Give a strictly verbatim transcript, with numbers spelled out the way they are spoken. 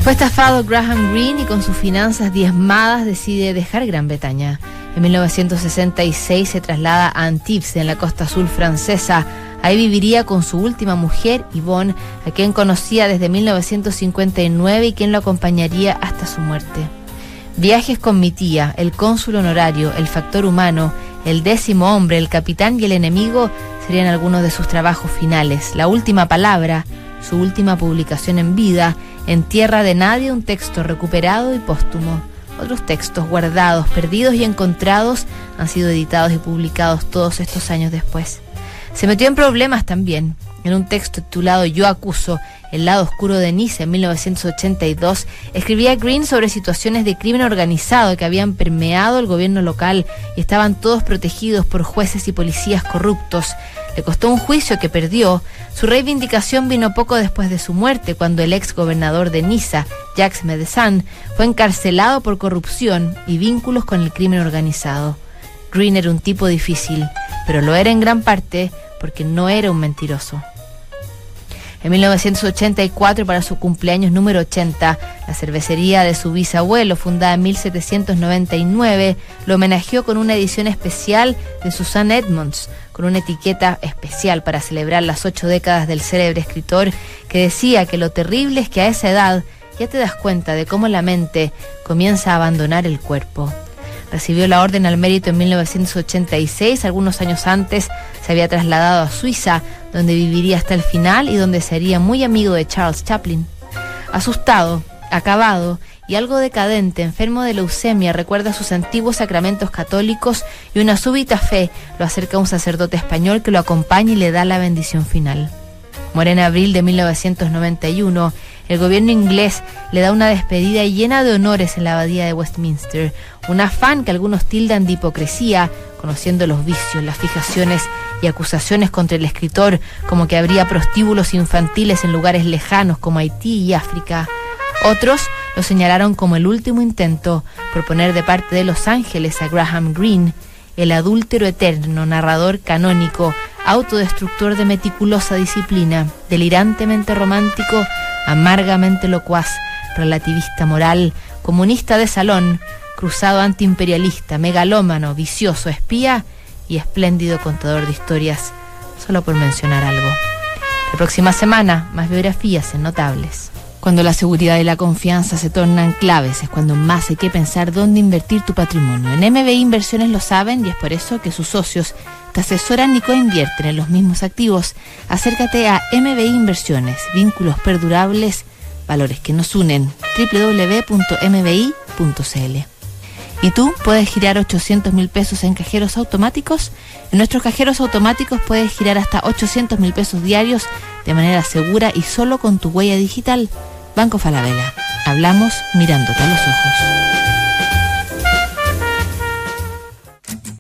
Fue estafado Graham Greene y con sus finanzas diezmadas decide dejar Gran Bretaña. En mil novecientos sesenta y seis se traslada a Antibes, en la costa azul francesa. Ahí viviría con su última mujer, Yvonne, a quien conocía desde mil novecientos cincuenta y nueve y quien lo acompañaría hasta su muerte. Viajes con mi tía, el cónsul honorario, el factor humano, el décimo hombre, el capitán y el enemigo serían algunos de sus trabajos finales. La última palabra, su última publicación en vida, En tierra de nadie, un texto recuperado y póstumo. Otros textos guardados, perdidos y encontrados han sido editados y publicados todos estos años después. Se metió en problemas también. En un texto titulado Yo acuso, el lado oscuro de Niza, en mil novecientos ochenta y dos, escribía Greene sobre situaciones de crimen organizado que habían permeado el gobierno local y estaban todos protegidos por jueces y policías corruptos. Le costó un juicio que perdió. Su reivindicación vino poco después de su muerte, cuando el ex gobernador de Niza, Jacques Médecin, fue encarcelado por corrupción y vínculos con el crimen organizado. Greene era un tipo difícil, pero lo era en gran parte porque no era un mentiroso. En mil novecientos ochenta y cuatro, para su cumpleaños número ochenta, la cervecería de su bisabuelo, fundada en mil setecientos noventa y nueve, lo homenajeó con una edición especial de Suzanne Edmonds, con una etiqueta especial para celebrar las ocho décadas del célebre escritor, que decía que lo terrible es que a esa edad ya te das cuenta de cómo la mente comienza a abandonar el cuerpo. Recibió la Orden al Mérito en mil novecientos ochenta y seis, algunos años antes se había trasladado a Suiza, donde viviría hasta el final y donde sería muy amigo de Charles Chaplin. Asustado, acabado y algo decadente, enfermo de leucemia, recuerda sus antiguos sacramentos católicos y una súbita fe lo acerca a un sacerdote español que lo acompaña y le da la bendición final. Muere en abril de mil novecientos noventa y uno. El gobierno inglés le da una despedida llena de honores en la abadía de Westminster, un afán que algunos tildan de hipocresía, conociendo los vicios, las fijaciones y acusaciones contra el escritor, como que habría prostíbulos infantiles en lugares lejanos como Haití y África. Otros lo señalaron como el último intento por poner de parte de Los Ángeles a Graham Greene, el adúltero eterno, narrador canónico, autodestructor de meticulosa disciplina, delirantemente romántico, amargamente locuaz, relativista moral, comunista de salón, cruzado antiimperialista, megalómano, vicioso, espía y espléndido contador de historias, solo por mencionar algo. La próxima semana, más biografías en Notables. Cuando la seguridad y la confianza se tornan claves, es cuando más hay que pensar dónde invertir tu patrimonio. En M B I Inversiones lo saben y es por eso que sus socios te asesoran y coinvierten en los mismos activos. Acércate a M B I Inversiones, vínculos perdurables, valores que nos unen. doble u doble u doble u punto m b i punto c l. ¿Y tú puedes girar ochocientos mil pesos en cajeros automáticos? En nuestros cajeros automáticos puedes girar hasta ochocientos mil pesos diarios de manera segura y solo con tu huella digital. Banco Falabella. Hablamos mirándote a los ojos.